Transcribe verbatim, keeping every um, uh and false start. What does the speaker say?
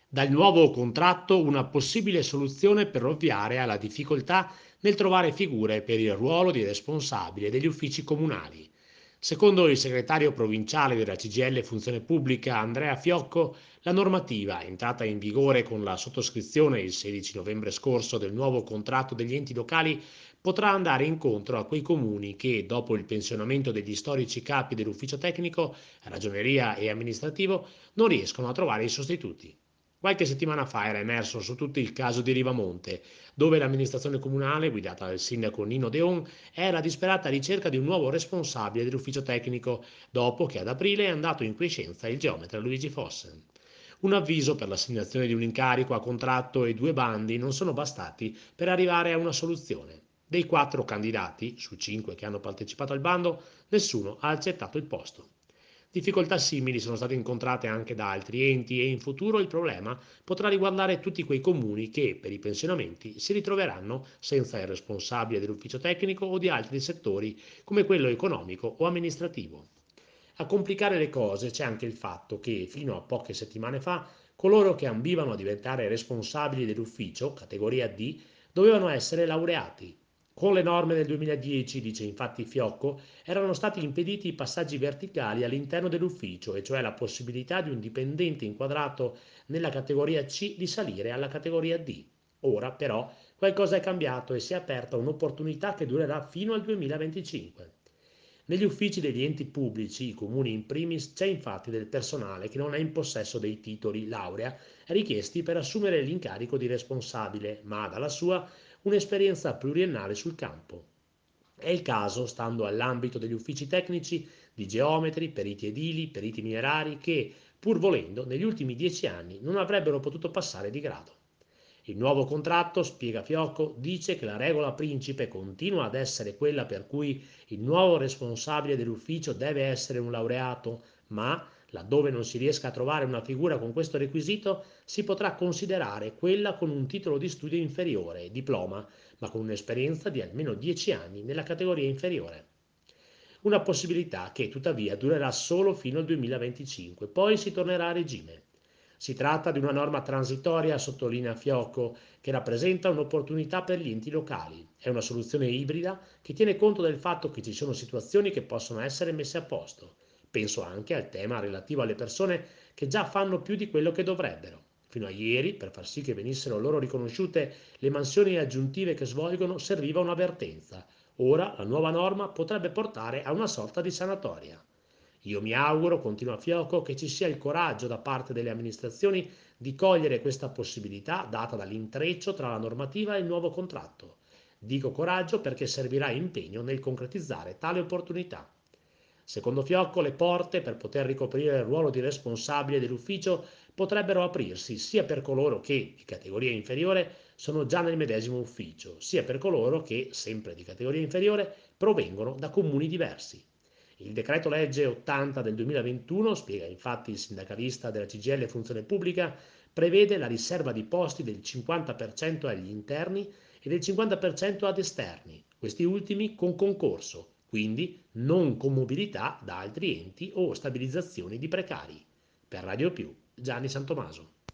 Dal nuovo contratto una possibile soluzione per ovviare alla difficoltà nel trovare figure per il ruolo di responsabile degli uffici comunali. Secondo il segretario provinciale della C G I L Funzione Pubblica Andrea Fiocco, la normativa, entrata in vigore con la sottoscrizione il sedici novembre scorso del nuovo contratto degli enti locali, potrà andare incontro a quei comuni che, dopo il pensionamento degli storici capi dell'ufficio tecnico, ragioneria e amministrativo, non riescono a trovare i sostituti. Qualche settimana fa era emerso su tutto il caso di Rivamonte, dove l'amministrazione comunale, guidata dal sindaco Nino Deon, è alla disperata ricerca di un nuovo responsabile dell'ufficio tecnico, dopo che ad aprile è andato in quiescenza il geometra Luigi Fosse. Un avviso per l'assegnazione di un incarico a contratto e due bandi non sono bastati per arrivare a una soluzione. Dei quattro candidati, su cinque che hanno partecipato al bando, nessuno ha accettato il posto. Difficoltà simili sono state incontrate anche da altri enti e in futuro il problema potrà riguardare tutti quei comuni che, per i pensionamenti, si ritroveranno senza il responsabile dell'ufficio tecnico o di altri settori come quello economico o amministrativo. A complicare le cose c'è anche il fatto che, fino a poche settimane fa, coloro che ambivano a diventare responsabili dell'ufficio, categoria D, dovevano essere laureati. Con le norme del duemiladieci, dice infatti Fiocco, erano stati impediti i passaggi verticali all'interno dell'ufficio, e cioè la possibilità di un dipendente inquadrato nella categoria C di salire alla categoria D. Ora, però, qualcosa è cambiato e si è aperta un'opportunità che durerà fino al duemilaventicinque. Negli uffici degli enti pubblici, i comuni in primis, c'è infatti del personale che non è in possesso dei titoli laurea richiesti per assumere l'incarico di responsabile, ma ha dalla sua un'esperienza pluriennale sul campo. È il caso, stando all'ambito degli uffici tecnici, di geometri, periti edili, periti minerari che, pur volendo, negli ultimi dieci anni non avrebbero potuto passare di grado. Il nuovo contratto, spiega Fiocco, dice che la regola principe continua ad essere quella per cui il nuovo responsabile dell'ufficio deve essere un laureato, ma, laddove non si riesca a trovare una figura con questo requisito, si potrà considerare quella con un titolo di studio inferiore, diploma, ma con un'esperienza di almeno dieci anni nella categoria inferiore. Una possibilità che tuttavia durerà solo fino al duemilaventicinque, poi si tornerà a regime. Si tratta di una norma transitoria, sottolinea Fiocco, che rappresenta un'opportunità per gli enti locali. È una soluzione ibrida che tiene conto del fatto che ci sono situazioni che possono essere messe a posto. Penso anche al tema relativo alle persone che già fanno più di quello che dovrebbero. Fino a ieri, per far sì che venissero loro riconosciute le mansioni aggiuntive che svolgono, serviva un'avvertenza. Ora la nuova norma potrebbe portare a una sorta di sanatoria. Io mi auguro, continua Fiocco, che ci sia il coraggio da parte delle amministrazioni di cogliere questa possibilità data dall'intreccio tra la normativa e il nuovo contratto. Dico coraggio perché servirà impegno nel concretizzare tale opportunità. Secondo Fiocco, le porte per poter ricoprire il ruolo di responsabile dell'ufficio potrebbero aprirsi sia per coloro che, di categoria inferiore, sono già nel medesimo ufficio, sia per coloro che, sempre di categoria inferiore, provengono da comuni diversi. Il decreto legge ottanta del duemilaventuno, spiega infatti il sindacalista della C G I L Funzione Pubblica, prevede la riserva di posti del cinquanta per cento agli interni e del cinquanta per cento ad esterni, questi ultimi con concorso, quindi non con mobilità da altri enti o stabilizzazioni di precari. Per Radio Più, Gianni Santomaso.